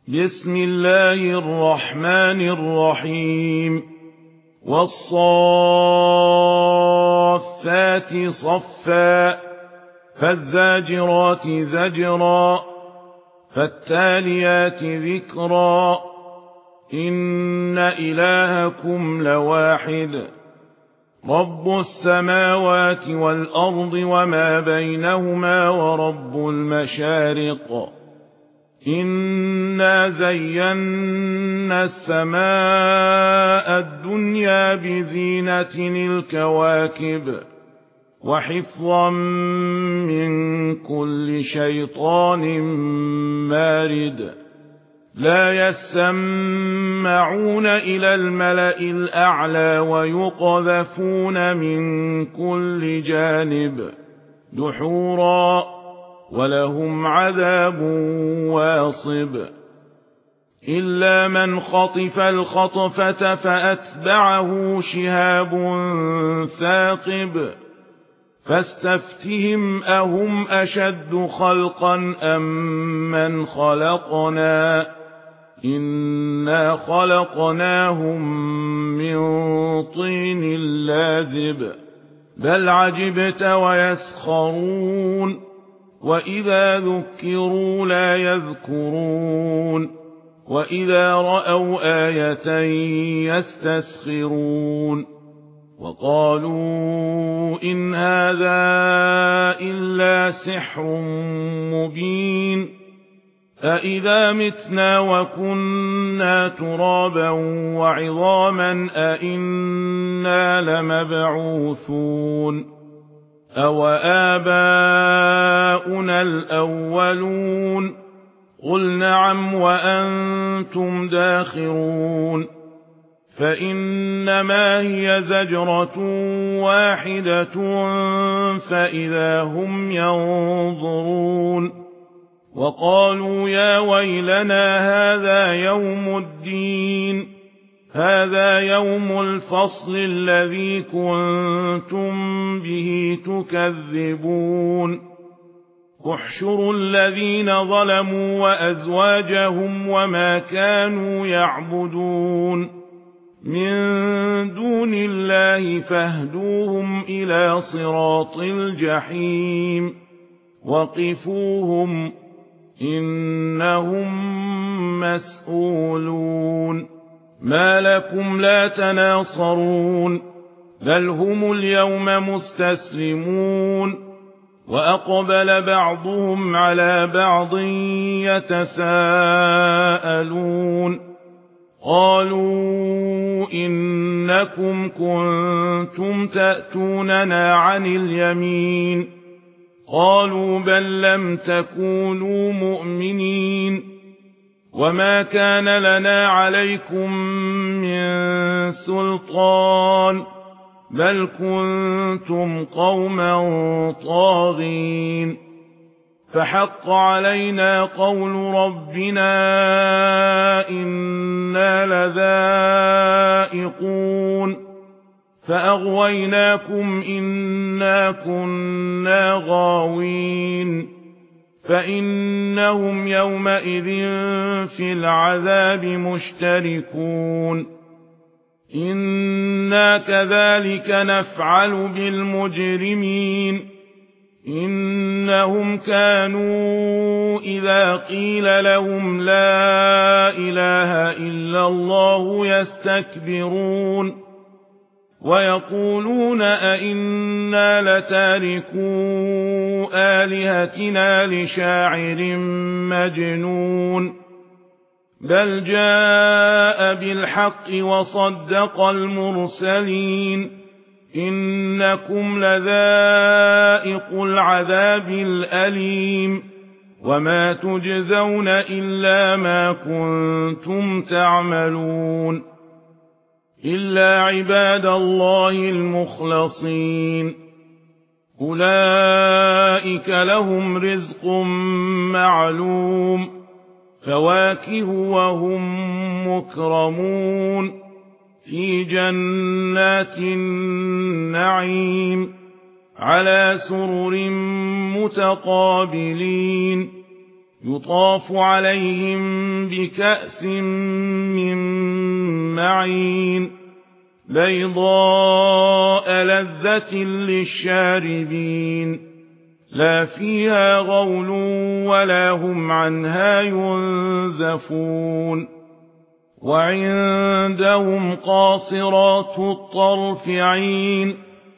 بسم الله الرحمن الرحيم والصافات صفا فالزاجرات زجرا فالتاليات ذكرا إن إلهكم لواحد رب السماوات والأرض وما بينهما ورب المشارق إنا زينا السماء الدنيا بزينة الكواكب وحفظا من كل شيطان مارد لا يسمعون إلى الملأ الأعلى ويقذفون من كل جانب دحورا ولهم عذاب واصب إلا من خطف الخطفة فأتبعه شهاب ثاقب فاستفتهم أهم أشد خلقا أم من خلقنا إنا خلقناهم من طين لازب بل عجبت ويسخرون وإذا ذكروا لا يذكرون وإذا رأوا آية يستسخرون وقالوا إن هذا إلا سحر مبين أإذا متنا وكنا ترابا وعظاما أإنا لمبعوثون أوآباؤنا الأولون قل نعم وأنتم داخرون فإنما هي زجرة واحدة فإذا هم ينظرون وقالوا يا ويلنا هذا يوم الدين هذا يوم الفصل الذي كنتم به تكذبون احشروا الذين ظلموا وأزواجهم وما كانوا يعبدون من دون الله فاهدوهم إلى صراط الجحيم وقفوهم إنهم مسؤولون ما لكم لا تناصرون بل هم اليوم مستسلمون وأقبل بعضهم على بعض يتساءلون قالوا إنكم كنتم تأتوننا عن اليمين قالوا بل لم تكونوا مؤمنين وما كان لنا عليكم من سلطان بل كنتم قوما طاغين فحق علينا قول ربنا إنا لذائقون فأغويناكم إنا كنا غاوين فإنهم يومئذ في العذاب مشتركون إنا كذلك نفعل بالمجرمين إنهم كانوا إذا قيل لهم لا إله إلا الله يستكبرون ويقولون أئنا لتاركو آلهتنا لشاعر مجنون بل جاء بالحق وصدق المرسلين إنكم لذائق العذاب الأليم وما تجزون إلا ما كنتم تعملون إلا عباد الله المخلصين أولئك لهم رزق معلوم فواكه وهم مكرمون في جنات النعيم على سرر متقابلين يطاف عليهم بكأس من معين بيضاء لذة للشاربين لا فيها غول ولا هم عنها ينزفون وعندهم قاصرات الطرف عين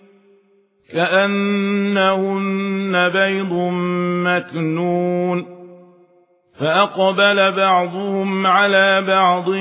كأنهن بيض مكنون فأقبل بعضهم على بعض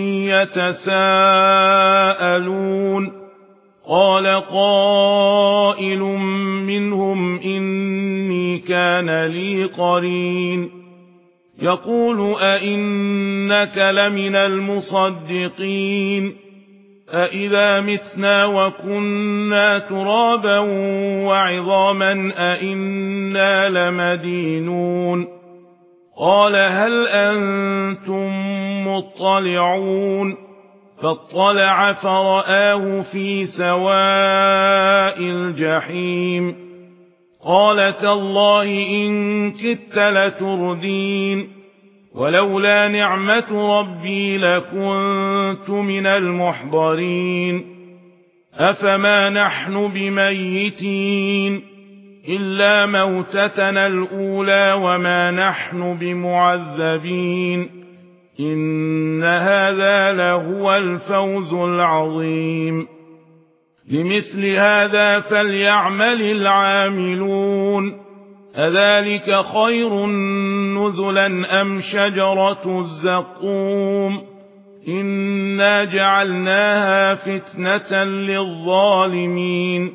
يتساءلون قال قائل منهم إني كان لي قرين يقول أئنك لمن المصدقين أئذا متنا وكنا ترابا وعظاما أئنا لمدينون قال هل أنتم مطلعون فاطلع فرآه في سواء الجحيم قال تالله إن كدت لتردين ولولا نعمة ربي لكنت من المحضرين أفما نحن بميتين إلا موتتنا الأولى وما نحن بمعذبين إن هذا لهو الفوز العظيم لمثل هذا فليعمل العاملون أذلك خير نزلا أم شجرة الزقوم إنا جعلناها فتنة للظالمين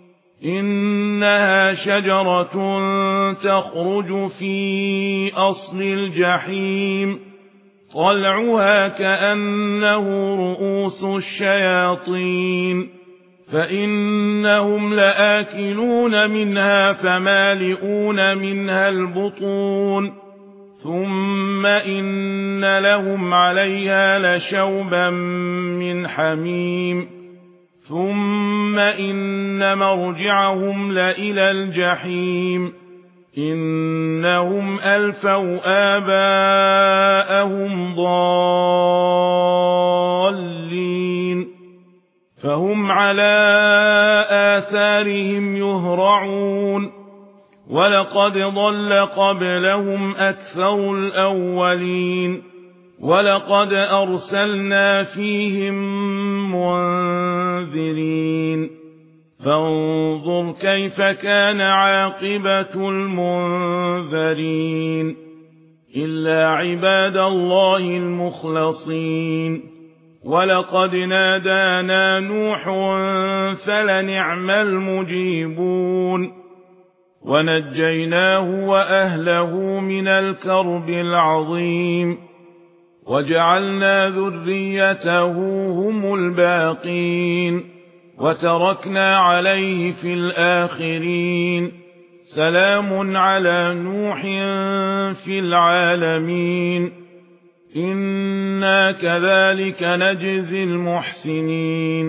إنها شجرة تخرج في أصل الجحيم طلعها كأنه رؤوس الشياطين فإنهم لآكلون منها فمالئون منها البطون ثم إن لهم عليها لشوبا من حميم ثم إن مرجعهم لإلى الجحيم إنهم ألفوا آباءهم ضالين فهم على آثارهم يهرعون ولقد ضل قبلهم أكثر الأولين ولقد أرسلنا فيهم منذرين فانظر كيف كان عاقبة المنذرين إلا عباد الله المخلصين ولقد نادانا نوح فلنعم المجيبون ونجيناه وأهله من الكرب العظيم وجعلنا ذريته هم الباقين وتركنا عليه في الآخرين سلام على نوح في العالمين إنا كذلك نجزي المحسنين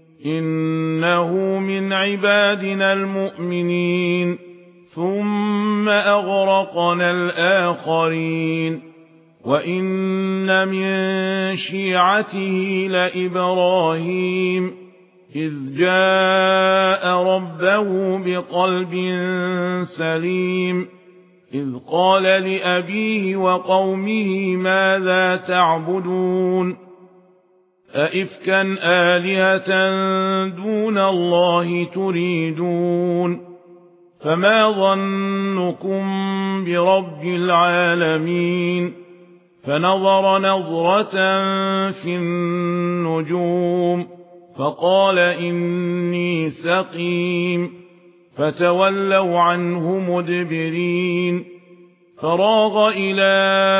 إنه من عبادنا المؤمنين ثم أغرقنا الآخرين وإن من شيعته لإبراهيم إذ جاء ربه بقلب سليم إذ قال لأبيه وقومه ماذا تعبدون أئفكا آلهة دون الله تريدون فما ظنكم برب العالمين فنظر نظرة في النجوم فقال إني سقيم فتولوا عنه مدبرين فراغ إلى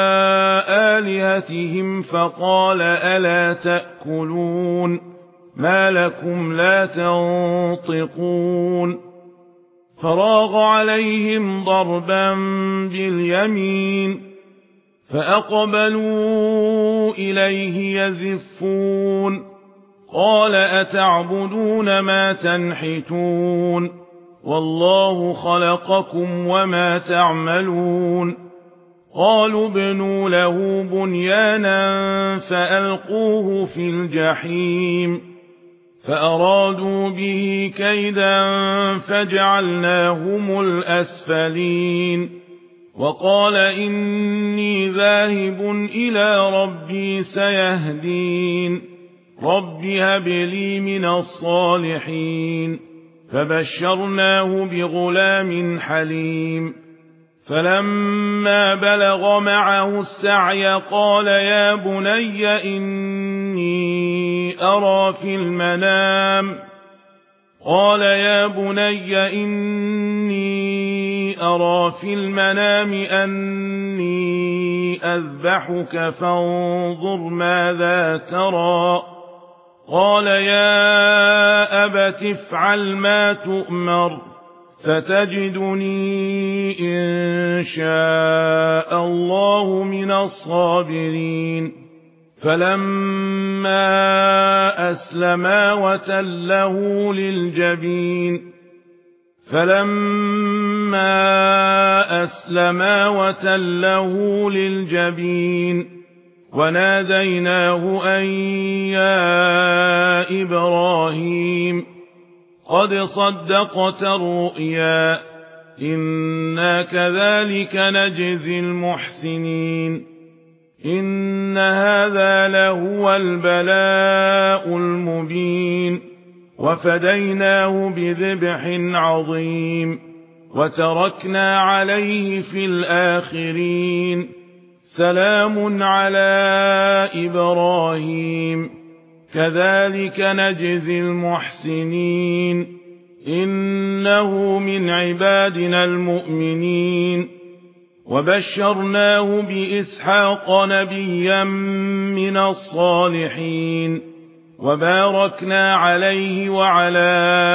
آلهتهم فقال ألا تأكلون ما لكم لا تنطقون فراغ عليهم ضربا باليمين فأقبلوا إليه يزفون قال أتعبدون ما تنحتون والله خلقكم وما تعملون قالوا ابنوا له بنيانا فألقوه في الجحيم فأرادوا به كيدا فجعلناهم الأسفلين وقال إني ذاهب إلى ربي سيهدين رب هب لي من الصالحين فبشرناه بغلام حليم فلما بلغ معه السعي قال يا بني إني أرى في المنام أني أذبحك فانظر ماذا ترى قال يا أبت افعل ما تؤمر ستجدني إن شاء الله من الصابرين فلما أسلما وتله للجبين وناديناه أن يا إبراهيم قد صدقت الرؤيا إنا كذلك نجزي المحسنين إن هذا لهو البلاء المبين وفديناه بذبح عظيم وتركنا عليه في الآخرين سلام على إبراهيم كذلك نجزي المحسنين إنه من عبادنا المؤمنين وبشرناه بإسحاق نبيا من الصالحين وباركنا عليه وعلى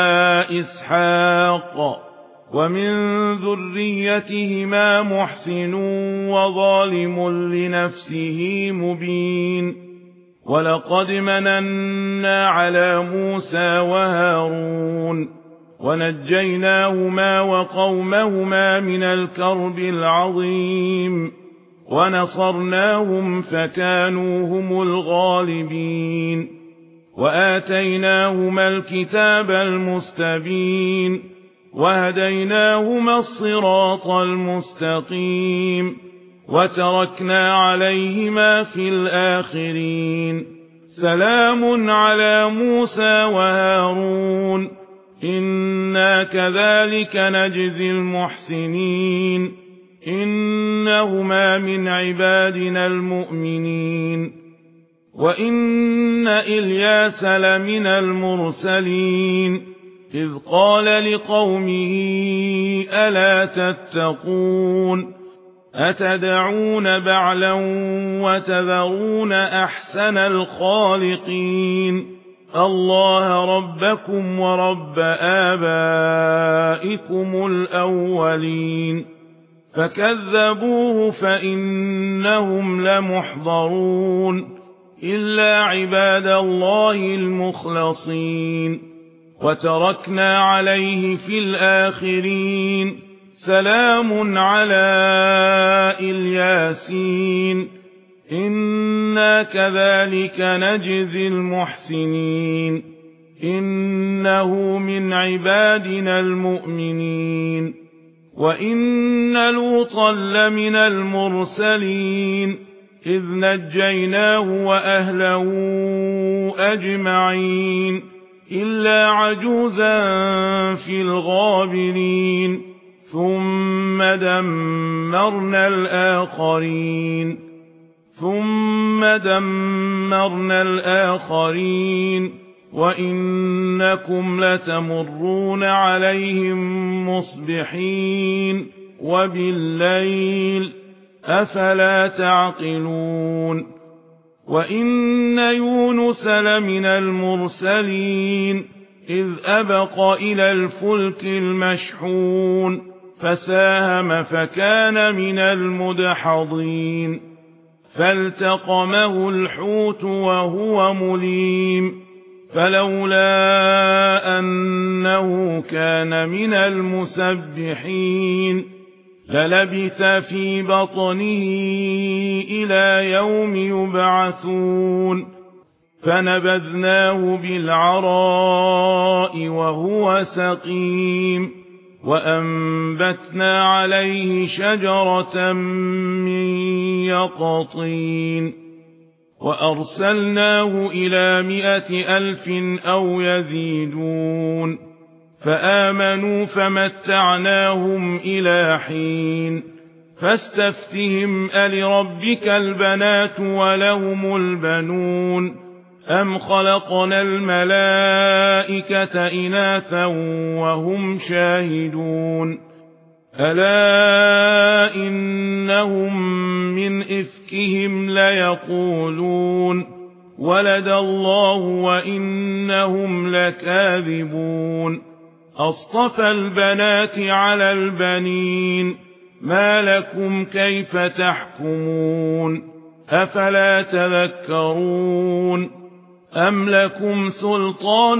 إسحاق ومن ذريتهما محسن وظالم لنفسه مبين ولقد مننا على موسى وهارون ونجيناهما وقومهما من الكرب العظيم ونصرناهم فكانوا هم الغالبين وآتيناهما الكتاب المستبين وهديناهما الصراط المستقيم وتركنا عليهما في الآخرين سلام على موسى وهارون إنا كذلك نجزي المحسنين إنهما من عبادنا المؤمنين وإن إلياس لمن المرسلين إذ قال لقومه ألا تتقون أتدعون بعلا وتذرون أحسن الخالقين الله ربكم ورب آبائكم الأولين فكذبوه فإنهم لمحضرون إلا عباد الله المخلصين وتركنا عليه في الآخرين سلام على الياسين إنا كذلك نجزي المحسنين إنه من عبادنا المؤمنين وإن لوطا لمن المرسلين إذ نجيناه وأهله أجمعين إلا عجوزا في الغابرين ثم دمرنا الآخرين وإنكم لتمرون عليهم مصبحين وبالليل أفلا تعقلون وإن يونس لمن المرسلين إذ أبق إلى الفلك المشحون فساهم فكان من المدحضين فالتقمه الحوت وهو مليم فلولا أنه كان من المسبحين للبث في بطنه إلى يوم يبعثون فنبذناه بالعراء وهو سقيم وأنبتنا عليه شجرة من يقطين وأرسلناه إلى 100,000 أو يزيدون فآمنوا فمتعناهم إلى حين فاستفتهم ألربك البنات ولهم البنون أم خلقنا الملائكة إناثا وهم شاهدون ألا إنهم من إفكهم ليقولون ولد الله وإنهم لكاذبون أصطفى البنات على البنين ما لكم كيف تحكمون أفلا تذكرون أم لكم سلطان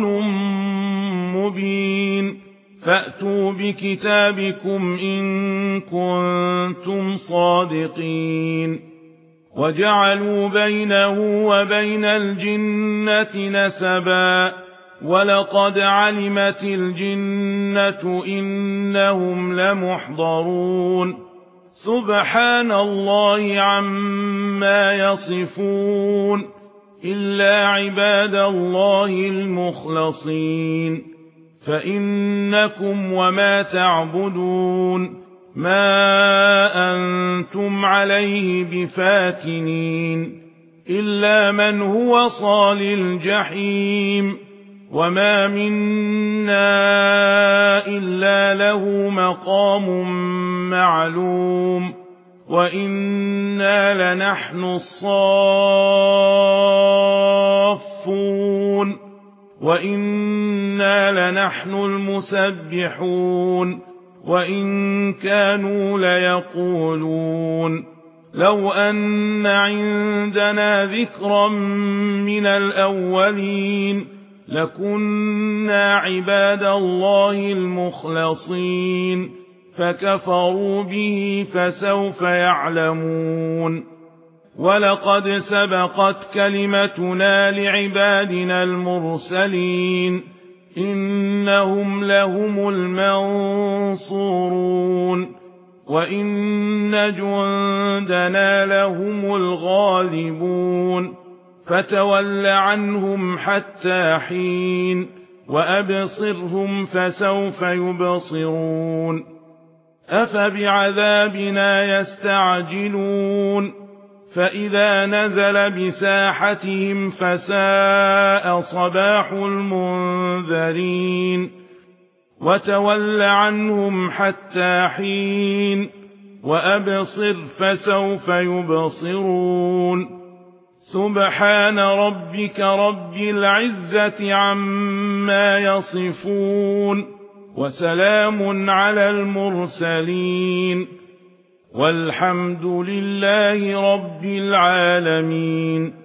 مبين فأتوا بكتابكم إن كنتم صادقين وجعلوا بينه وبين الجنة نسبا ولقد علمت الجنة إنهم لمحضرون سبحان الله عما يصفون إلا عباد الله المخلصين فإنكم وما تعبدون ما أنتم عليه بفاتنين إلا من هو صال الجحيم وما منا إلا له مقام معلوم وإنا لنحن الصافون وإنا لنحن المسبحون وإن كانوا ليقولون لو أن عندنا ذكرا من الأولين لكنا عباد الله المخلصين فكفروا به فسوف يعلمون ولقد سبقت كلمتنا لعبادنا المرسلين إنهم لهم المنصورون وإن جندنا لهم الغالبون فتول عنهم حتى حين وأبصرهم فسوف يبصرون أفبعذابنا يستعجلون فإذا نزل بساحتهم فساء صباح المنذرين وتول عنهم حتى حين وأبصر فسوف يبصرون سبحان ربك رب العزة عما يصفون وسلام على المرسلين والحمد لله رب العالمين.